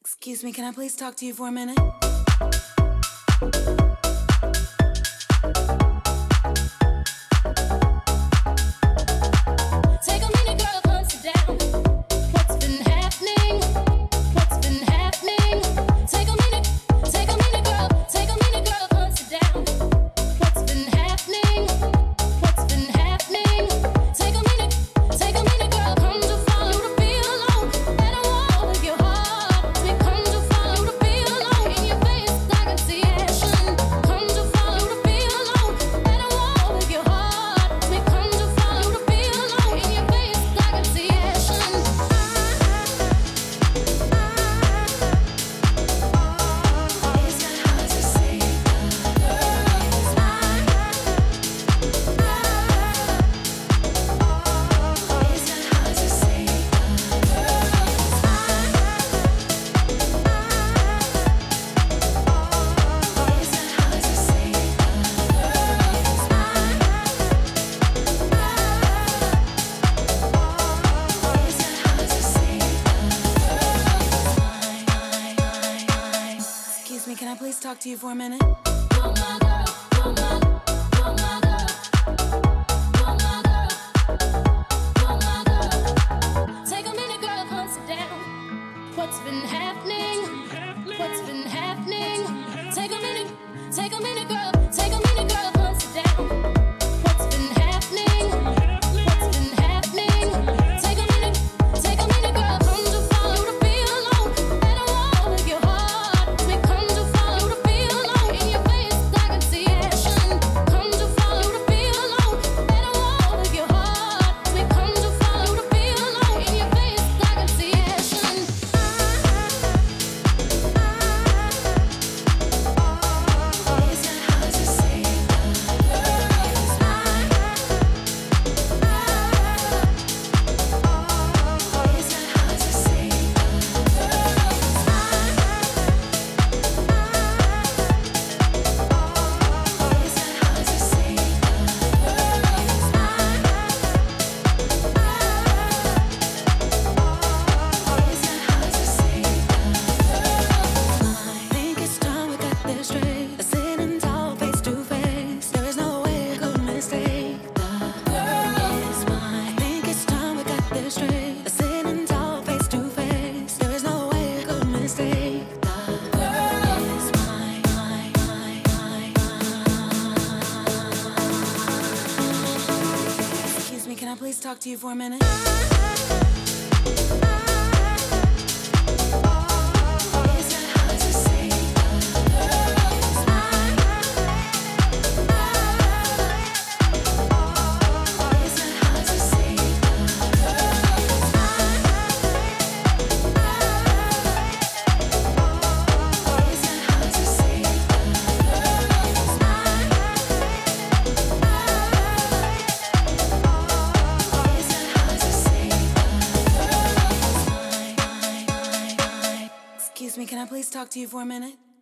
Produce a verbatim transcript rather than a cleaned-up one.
Excuse me, can I please talk to you for a minute? Take a minute, girl, come sit down. What's been happening? What's been happening? Take a minute, take a minute, girl. Take a minute, girl, come sit down. What's been happening? What's been happening? Take a minute, take a minute, girl. Come to follow the feel alone. And I walk with your heart. We come to follow the feel alone. In your face, I can see action. Come to follow the feel alone. And I walk with your heart. We come to follow the feel alone. In your face, I can see action. It's not hard to say, girl, it's mine. It's not hard to say, girl, it's mine. It's not hard to say, girl, it's mine. It's not hard to say, girl, it's mine. Excuse me, can I please talk to you for a minute? You're my girl, you're my, you're my girl, you're my girl, you're my girl. Take a minute, girl, come sit down. What's been happening? What's been happening? Take a minute, take a minute, girl, take a minute, girl, come sit down. What's been happening? What's been happening? Take a minute, take a minute, girl, come to follow the feel alone. And I walk with your heart. We come to follow the feel alone. In your face, I can see action. Come to follow the feel alone. And I walk with your heart. We come to follow the feel alone. In your face, I can see action. It's not hard to say, girl, it's mine. It's not hard to say, girl, it's mine. It's not hard to say, girl, it's mine. It's not hard to say, girl, it's mine. Think it's time we got this straight. Sitting tall, face to face. There is no way I could mistake. The girl is mine. Think it's time we got this straight. Sitting tall, face to face. There is no way I could mistake. The girl is mine, mine, mine, mine, mine. Excuse me, can I please talk to you for a minute? It's not hard to say, girl, it's mine. It's not hard to say, girl, it's mine. It's not hard to say, girl, it's mine. It's not hard to say, girl, it's mine. Excuse me, can I please talk to you for a minute?